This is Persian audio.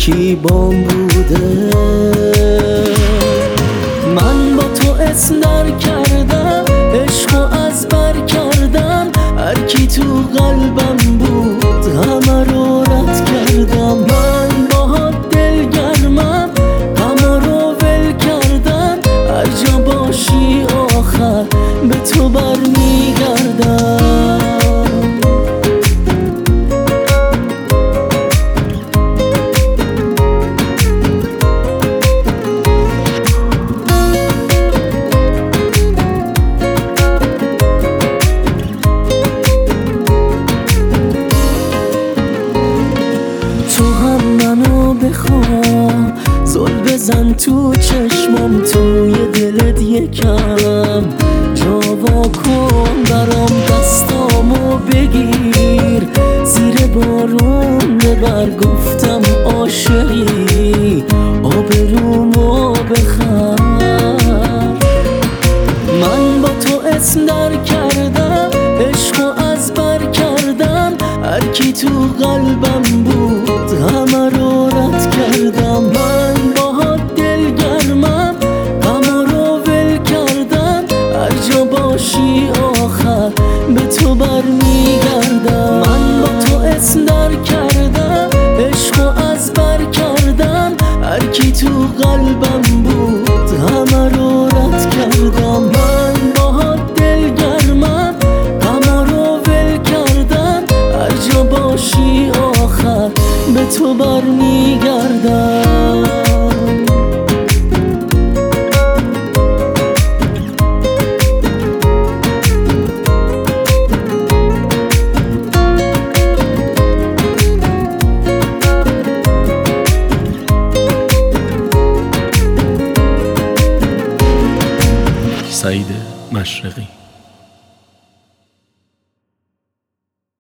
کی بام بوده. من با تو اسم در کردم، عشقو از بر کردم، هر کی تو قلبم بود همه رو رد کردم. من باهات دلگرمم، همه رو ول کردم، هر جا باشی آخر به تو برمیگردم. بخوام زل بزن تو چشمم، توی دلت یکم جا وا کن برام، دستامو بگیر زیر بارون ببر، گفتم عاشقی آبرومو بخر. من با تو اسم در کردم، عشقو از بر کردم، هر کی تو قلبم بود همه رو رد کردم. من باهات دلگرمم، همه رو ول کردم، هر جا باشی آخر به تو برمیگردم. من با تو اسم در کردم، عشقو از بر کردم، هر کی تو قلبم بود همه رو رد کردم. من باهات دلگرمم، همه رو ول کردم، هر جا باشی آخر به تو برمیگردم. سعید مشرقی.